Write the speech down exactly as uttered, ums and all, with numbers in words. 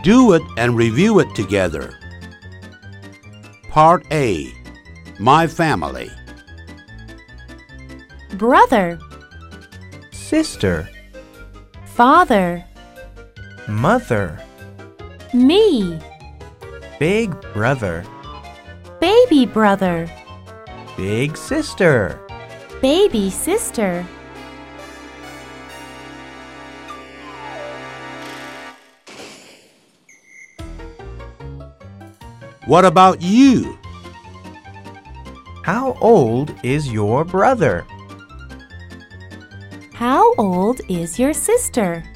Do it and review it together. Part A. My family. Brother, sister, father, mother, me, big brother, baby brother, big sister. baby sister. What about you? How old is your brother? How old is your sister?